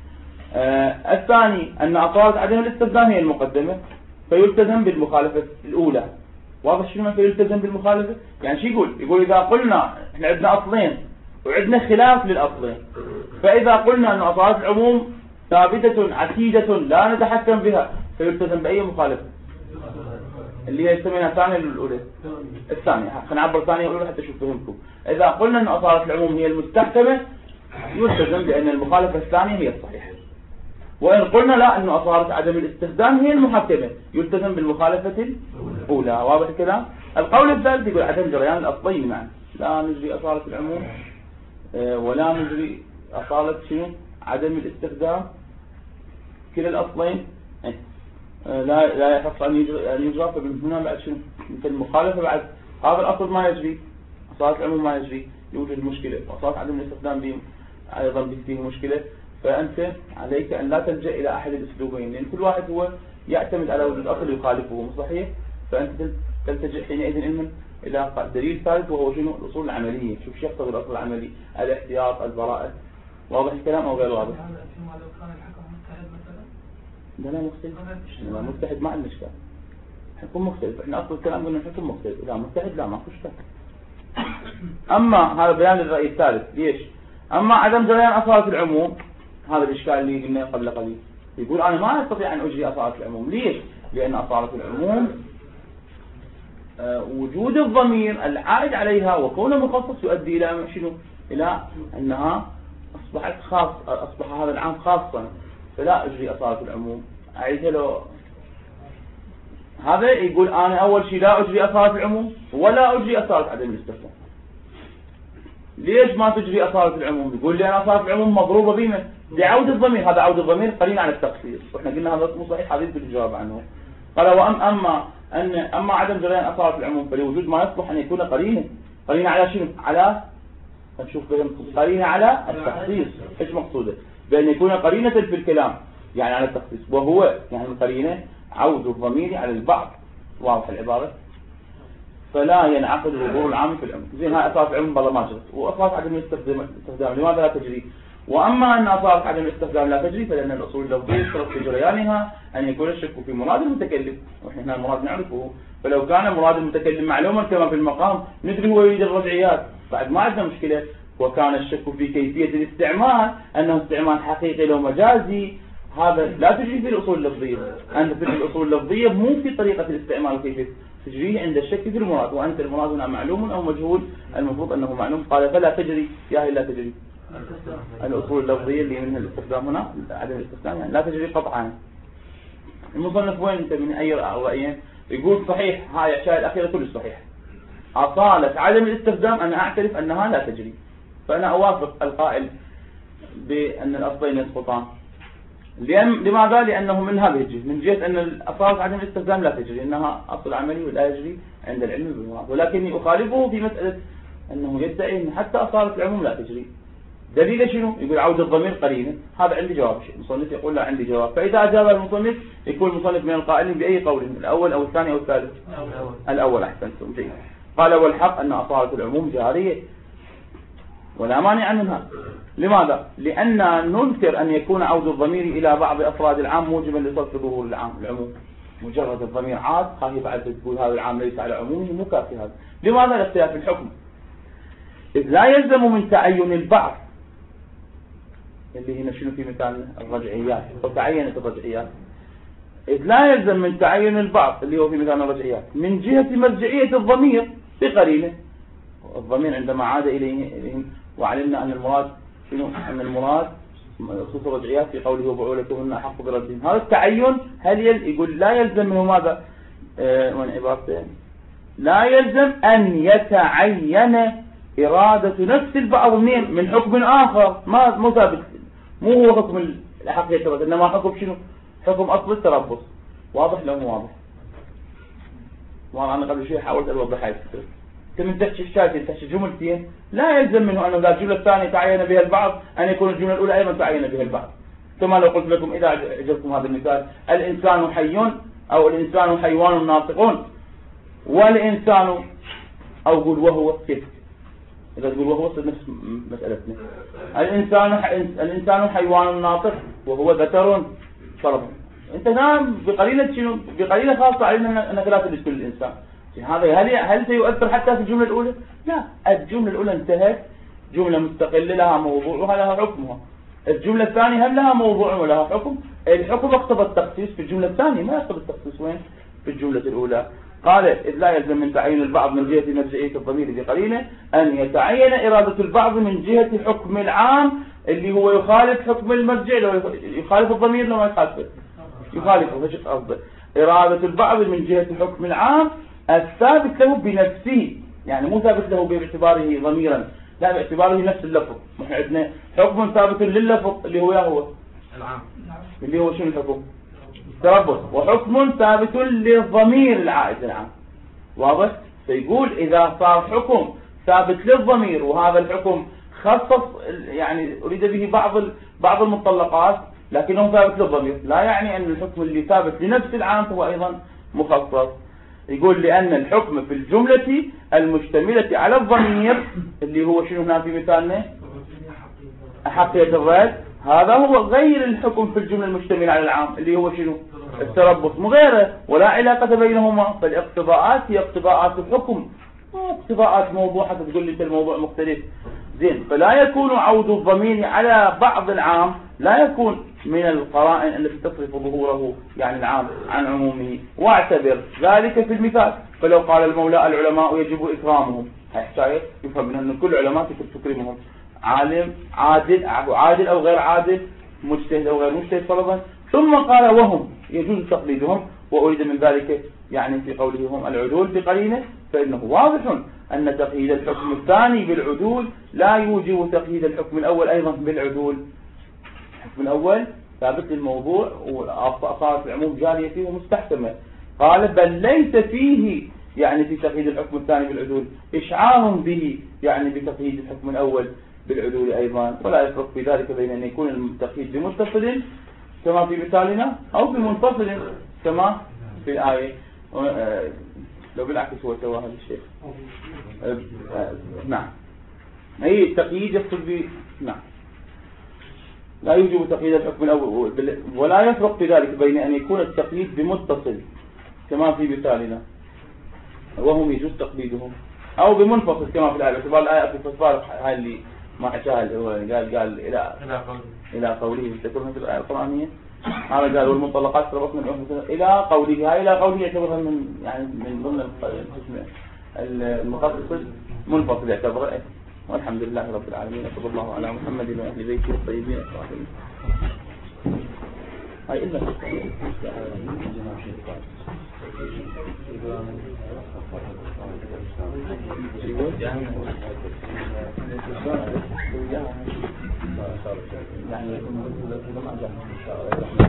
الثاني أن أصالة عدم الاستخدام هي المقدمة فيلتزم بالمخالفة الأولى. واضح شنو فيلتزم بالمخالفة؟ يعني شو يقول إذا قلنا احنا عندنا أصلين وعندنا خلاف للأصلين، فإذا قلنا أن أصالة العموم ثابتة عتيدة لا نتحكم بها فيلتزم بأي مخالفة اللي هي يسمينها الثانية للأولى. الثانية خلينا نعبر ثانية الأولى حتى شوف فهمكم. إذا قلنا أن أصالة العموم هي المستحكمة يلتزم بأن المخالفة الثانية هي الصحيحة، وإن قلنا لا أن أصالة عدم الاستخدام هي المحكمة يلتزم بالمخالفة الأولى. واضح الكلام؟ القول الثالث يقول عدم جريان الأصلين معا، لا نجري أصالة العموم ولا نجري أصالة شنو عدم الاستخدام، كلا الأصلين لا يحق أن يجرى. فمن هنا بعد شنو مثل المخالفة بعد هذا الأصل ما يجري، أصالة العموم ما يجري، يوجد مشكلة، وأصالة عدم الاستخدام دي أيضا فيه مشكلة. فأنت عليك أن لا تلجأ إلى أحد الأسلوبين، لأن كل واحد هو يعتمد على وجود أصل يخالفه صحيح. فأنت تلتجئ حينئذ إلى دليل ثالث وهو شنو الأصول العملية. شوف شو يقتضي الأصل العملي، الاحتياط، البراءة. واضح الكلام أو غير واضح؟ لا مختلف، لا متحد ما عندنا إشكال، حكم مختلف. احنا أصل الكلام قلنا حكم مختلف، لا متحد لا ماكو إشكال. أما هذا بيان للرأي الثالث. ليش؟ أما عدم جريان أصالة العموم هذا الإشكال اللي قلنا قبل قليل، يقول أنا ما أستطيع أن أجري أصالة العموم. ليش؟ لأن أصالة العموم وجود الضمير العائد عليها وكونه مخصص يؤدي إلى شنو؟ إلى أنها أصبحت أصبح هذا العام خاصا، فلا أجري أصالة العموم. أعيدها لو هذا يقول أنا أول شيء لا أجري أصالة العموم ولا أجري أصالة عدم الاستخدام. ليش ما تجري أصالة العموم؟ يقول لي أنا أصالة العموم مضروبة بما بعود الضمير، هذا عود الضمير قرينة على التقصير، وإحنا قلنا هذا مو صحيح، هذا يمكن الجواب عنه. قال أما عدم جريان أصالة العموم فلوجود ما يصلح أن يكون قرينة على شنو؟ على نشوف قرينة على التخصيص. إيش مقصوده؟ بأن يكون قرينة في الكلام يعني على التخصيص، وهو يعني القرينة عود الضمير على البعض. واضح العبارة؟ فلا ينعقد الظهور العام في العموم. زين هاي أصالة العموم بالله ما جرت، وأصالة عدم الاستخدام لماذا لا تجري؟ وأما أن أصالة عدم الاستخدام لا تجري فلأن الأصول اللفظية يشترط في جريانها أن يكون الشك في مراد المتكلم، وإحنا هنا المراد نعرفه. فلو كان مراد المتكلم معلوما كما في المقام ندري هو يريد الرجعيات بعد ما عندنا مشكلة. وكان الشك في كيفية الاستعمال أنه استعمال حقيقي لو مجازي، هذا لا تجري في الأصول اللفظية. أنت في الأصول اللفظية مو في طريقة الاستعمال وكيفية تجريه عند الشك في المراد، وأنت المراد هنا معلوم أو مجهول، المفروض أنه معلوم. قال فلا تجري يا لا تجري الأصول اللفظية اللي منها الاستخدام هنا عدم الاستخدام يعني لا تجري قطعا. المصنف وين انت من أي رأيين؟ يقول صحيح هاي الأشياء الأخيرة كل صحيح. أصالة عدم الاستخدام أنا أعترف أنها لا تجري، فأنا أوافق القائل بأن الأصلين يسقطان. لماذا؟ لأنه من هذه الجهة، من جهة أن الأصالة عدم الاستخدام لا تجري، إنها أصل عملي ولا يجري عند العلم بالمراد. ولكني أخالفه في مسألة أنه يدعي أن حتى أصالة العموم لا تجري. دليل شنو؟ يقول عود الضمير قرينة. هذا عندي جواب. المصنف يقول لا عندي جواب. فإذا أجاب المصنف يكون المصنف من القائلين بأي قول، الأول أو الثاني أو الثالث؟ الأول. أحسنتم جيد. قال والحق أن أصالة العموم جارية ولا مانع منها. لماذا؟ لأن ننكر أن يكون عود الضمير إلى بعض أفراد العام موجبا لصرف ظهور العموم. مجرد الضمير عاد خايف بعد تقول هذا العام ليس على عمومه مكافي. هذا لماذا؟ لاختلاف الحكم، إذ لا يلزم من تعين البعض اللي هنا شنو في مثال الرجعيات وتعينت الرجعيات، إذ لا يلزم من تعين البعض اللي هو في مثال الرجعيات من جهة مرجعية الضمير بقرينة. الضمير عندما عاد إليهم وعلمنا أن المراد شنو؟ أن المراد خصوص الرجعيات في قوله وبعولتهن أحق بردهم. هذا التعين هل يقول لا يلزم منه ماذا؟ من عبارتين لا يلزم أن يتعين إرادة نفس البعض من حكم آخر مو ثابت، مو هو حكم الحقيقة التربص، إنما حكم شنو؟ حكم أصل التربص. واضح لو مو واضح؟ وأنا قبل شوي حاولت أوضح هاي الفكرة. من تحكي الشاكل تحكي جملتين لا يلزم منه أنه إذا الجملة الثانية تعين بها البعض أن يكون الجملة الأولى أيضا تعين بها البعض. كما لو قلت لكم إذا عجبكم هذا المثال الإنسان حي أو الإنسان حيوان ناطقون والإنسان أو قل وهو كيف إذا تقول وهو نفس مسألتنا. الإنسان حيوان ناطق وهو ذكر فرض. أنت نعم بقليلة شنو؟ بقليلة خاصة علينا أنك لا تدرس كل الإنسان. هذا هل سيؤثر حتى في الجملة الأولى؟ لا، الجملة الأولى انتهت، جملة مستقلة لها موضوعها لها حكمها. الجملة الثانية هم لها موضوع ولها حكم. الحكم اقتضى التخصيص في الجملة الثانية، ما يقتضى التخصيص وين؟ في الجملة الأولى. قال إذ لا يلزم من تعيين البعض من جهة مرجعية الضمير بقرينة أن يتعين إرادة البعض من جهة حكم العام اللي هو يخالف حكم المرجع، لو يخالف الضمير لو ما يخالفه يخالفه. فشق قصده إرادة البعض من جهة حكم العام الثابت له بنفسه، يعني مو ثابت له باعتباره ضميرا، لا باعتباره نفس اللفظ. نحن عندنا حكم ثابت لللفظ اللي هو العام، اللي هو شنو الحكم؟ تربص. وحكم ثابت للضمير العائد العام. واضح؟ فيقول إذا صار حكم ثابت للضمير وهذا الحكم خصص، يعني أريد به بعض المطلقات لكنه ثابت للضمير، لا يعني أن الحكم اللي ثابت لنفس العام هو أيضا مخصص. يقول لأن الحكم في الجملة المشتملة على الضمير اللي هو شنو هنا في مثالنا؟ أحقية الرد. هذا هو غير الحكم في الجملة المشتملة على العام اللي هو شنو؟ التربص، مو غيره، ولا علاقة بينهما. فالاقتضاءات هي اقتضاءات الحكم، اقتضاءات موضوع حتى تقول لي الموضوع مختلف. زين، فلا يكون عود الضمير على بعض العام، لا يكون من القرائن التي تصرف ظهوره يعني العام عن عمومه. واعتبر ذلك في المثال، فلو قال المولى العلماء يجب إكرامهم، هاي يفهم منها أن كل علماء تكرمهم، عالم عادل أو غير عادل، مجتهد أو غير مجتهد فرضا. ثم قال وهم يجوز تقليدهم، وأريد من ذلك يعني في قوله هم العدول بقرينه، فإنه واضح أن تقييد الحكم الثاني بالعدول لا يوجب تقييد الحكم الأول أيضا بالعدول. الحكم الأول ثابت للموضوع وصارت العموم جارية فيه ومستحكمة. قال بل ليس فيه يعني في تقييد الحكم الثاني بالعدول إشعار به يعني بتقييد الحكم الأول بالعدول أيضا، ولا يفرق في ذلك بين أن يكون التقييد بمتصل كما في مثالنا أو بمنفصل كما في الآية. لو بالعكس هو سوى هذا الشيء. نعم، أي التقييد يقصد نعم، لا يوجب تقييد الحكم الأول، ولا يفرق في ذلك بين أن يكون التقييد بمتصل كما في مثالنا وهم يجوز تقييدهم أو بمنفصل كما في الآية. باعتبار الآية في فصفار هاي اللي ما حكاها قال إلى قوله تذكرون في الآية القرآنية، هذا قال والمطلقات تربصن إلى قوله، هاي إلى قوله يعتبرها من يعني من ضمن المخصص منفصل يعتبر. والحمد لله رب العالمين، صلى الله على محمد وأهل بيته الطيبين الطاهرين. هاي إلا يعني